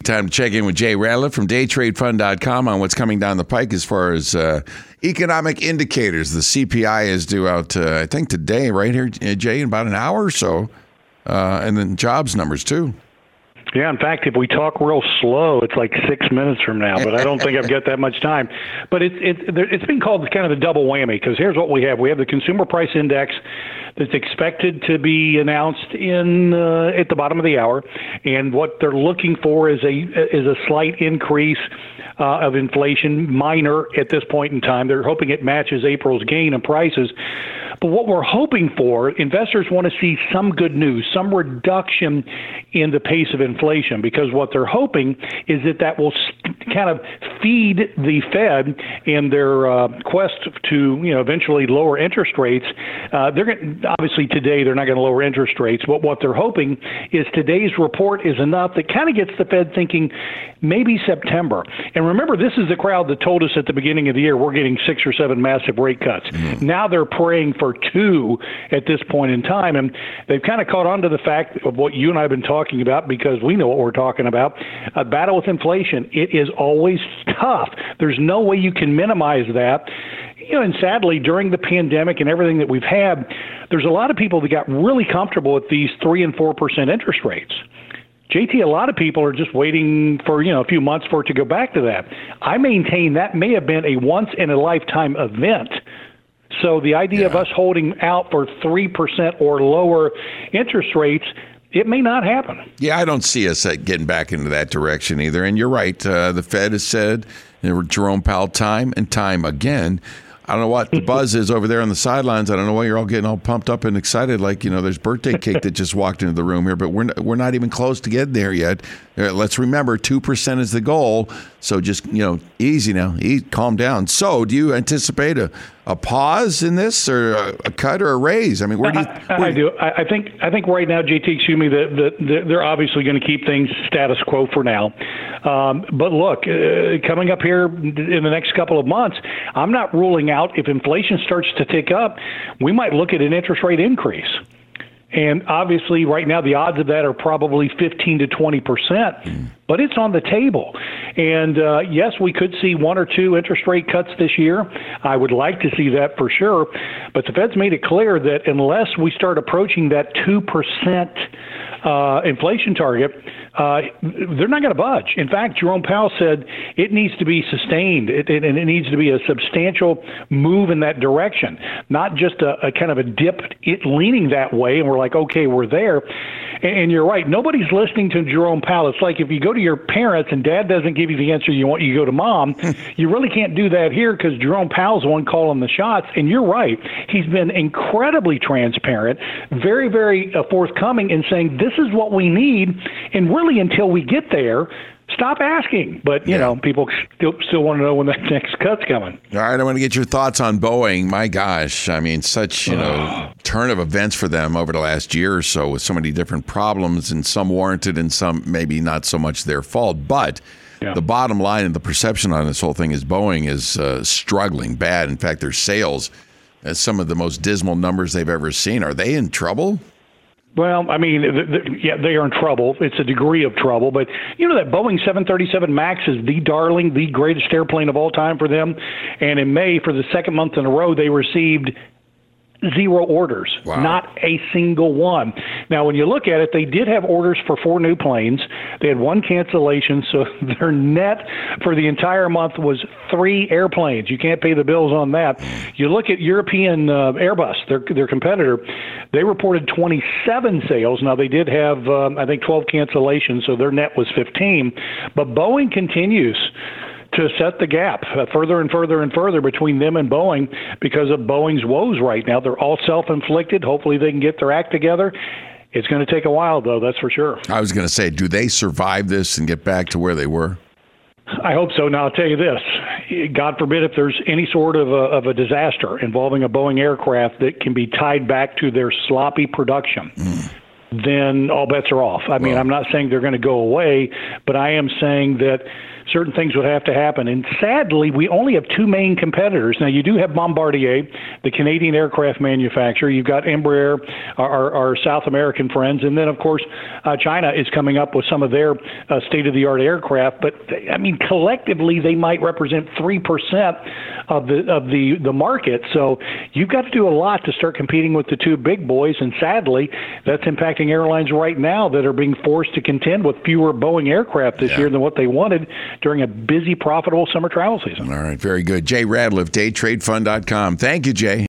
Time to check in with Jay Ratliff from DayTradeFund.com on what's coming down the pike as far as economic indicators. The CPI is due out, I think, today, right here, Jay, in about an hour or so. And then jobs numbers, too. Yeah, in fact, if we talk real slow, it's like 6 minutes from now, but I don't think I've got that much time. But it's been called kind of the double whammy, because here's what we have. We have the Consumer Price Index that's expected to be announced at the bottom of the hour, and what they're looking for is a slight increase of inflation, minor at this point in time. They're hoping it matches April's gain in prices. But what we're hoping for, investors want to see some good news, some reduction in the pace of inflation, because what they're hoping is that will kind of feed the Fed in their quest to eventually lower interest rates. Obviously today they're not going to lower interest rates, but what they're hoping is today's report is enough that kind of gets the Fed thinking maybe September. And remember, this is the crowd that told us at the beginning of the year we're getting 6 or 7 massive rate cuts. Mm-hmm. Now they're praying for 2 at this point in time, and they've kind of caught on to the fact of what you and I have been talking about, because we know what we're talking about. A battle with inflation, it is always tough. There's no way you can minimize that. And sadly, during the pandemic and everything that we've had, there's a lot of people that got really comfortable with these 3% and 4% interest rates. JT, a lot of people are just waiting for, a few months for it to go back to that. I maintain that may have been a once-in-a-lifetime event. So the idea of us holding out for 3% or lower interest rates, it may not happen. Yeah, I don't see us getting back into that direction either. And you're right. The Fed has said, Jerome Powell, time and time again, I don't know what the buzz is over there on the sidelines. I don't know why you're all getting all pumped up and excited like, there's birthday cake that just walked into the room here, but we're not even close to getting there yet. Let's remember 2% is the goal. So just, easy now, calm down. So do you anticipate a pause in this, or a cut or a raise? I mean, where do you... I do. I think right now, JT, excuse me, that they're obviously going to keep things status quo for now. But look, coming up here in the next couple of months, I'm not ruling out if inflation starts to tick up, we might look at an interest rate increase. And obviously, right now, the odds of that are probably 15 to 20%, but it's on the table. And yes, we could see 1 or 2 interest rate cuts this year. I would like to see that for sure. But the Fed's made it clear that unless we start approaching that 2% inflation target, they're not going to budge. In fact, Jerome Powell said it needs to be sustained, and it needs to be a substantial move in that direction, not just a kind of a dip leaning that way, and we're like, okay, we're there. And you're right. Nobody's listening to Jerome Powell. It's like if you go to your parents and dad doesn't give you the answer you want, you go to mom. You really can't do that here because Jerome Powell's the one calling the shots. And you're right. He's been incredibly transparent, very, very forthcoming in saying this is what we need. And really, until we get there, stop asking. But, people still want to know when that next cut's coming. All right, I want to get your thoughts on Boeing. My gosh, I mean, such, turn of events for them over the last year or so with so many different problems, and some warranted and some maybe not so much their fault. But the bottom line and the perception on this whole thing is Boeing is struggling bad. In fact, their sales, some of the most dismal numbers they've ever seen. Are they in trouble? Well, I mean, they are in trouble. It's a degree of trouble. But that Boeing 737 MAX is the darling, the greatest airplane of all time for them. And in May, for the second month in a row, they received 0 orders, not a single one. Now, when you look at it, they did have orders for 4 new planes. They had 1 cancellation, so their net for the entire month was 3 airplanes. You can't pay the bills on that. You look at European Airbus, their competitor, they reported 27 sales. Now, they did have, 12 cancellations, so their net was 15. But Boeing continues to set the gap further and further and further between them and Boeing because of Boeing's woes right now. They're all self-inflicted. Hopefully they can get their act together. It's going to take a while, though, that's for sure. I was going to say, do they survive this and get back to where they were? I hope so. Now, I'll tell you this. God forbid if there's any sort of a disaster involving a Boeing aircraft that can be tied back to their sloppy production. Then all bets are off. I mean, I'm not saying they're going to go away, but I am saying that certain things would have to happen. And sadly, we only have two main competitors. Now, you do have Bombardier, the Canadian aircraft manufacturer. You've got Embraer, our South American friends. And then, of course, China is coming up with some of their state-of-the-art aircraft. But, I mean, collectively, they might represent 3% of the market. So you've got to do a lot to start competing with the two big boys. And sadly, that's impacting airlines right now that are being forced to contend with fewer Boeing aircraft this year than what they wanted during a busy, profitable summer travel season. All right, very good. Jay Ratliff, daytradefund.com. Thank you, Jay.